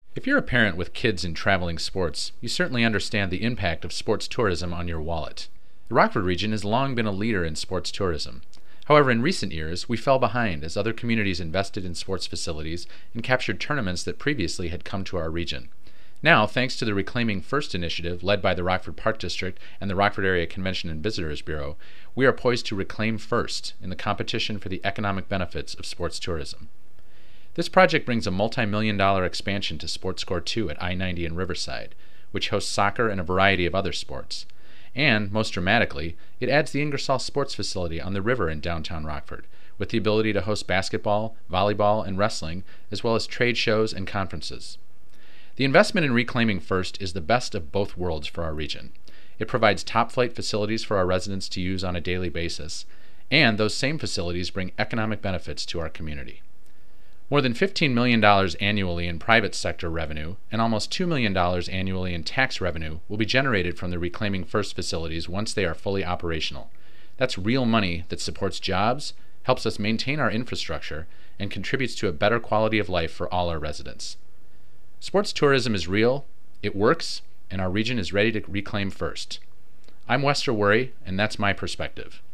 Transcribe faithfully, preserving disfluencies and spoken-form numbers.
If you're a parent with kids in traveling sports, you certainly understand the impact of sports tourism on your wallet. The Rockford region has long been a leader in sports tourism. However, in recent years, we fell behind as other communities invested in sports facilities and captured tournaments that previously had come to our region. Now, thanks to the Reclaiming First initiative led by the Rockford Park District and the Rockford Area Convention and Visitors Bureau, we are poised to reclaim first in the competition for the economic benefits of sports tourism. This project brings a multi-million dollar expansion to Sports Score two at I ninety in Riverside, which hosts soccer and a variety of other sports. And, most dramatically, it adds the Ingersoll Sports Facility on the river in downtown Rockford, with the ability to host basketball, volleyball, and wrestling, as well as trade shows and conferences. The investment in Reclaiming First is the best of both worlds for our region. It provides top-flight facilities for our residents to use on a daily basis, and those same facilities bring economic benefits to our community. More than fifteen million dollars annually in private sector revenue and almost two million dollars annually in tax revenue will be generated from the Reclaiming First facilities once they are fully operational. That's real money that supports jobs, helps us maintain our infrastructure, and contributes to a better quality of life for all our residents. Sports tourism is real, it works, and our region is ready to reclaim first. I'm Wester Worry, and that's my perspective.